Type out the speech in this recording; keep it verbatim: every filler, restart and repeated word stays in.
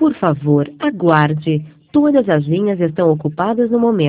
Por favor, aguarde. Todas as linhas estão ocupadas no momento.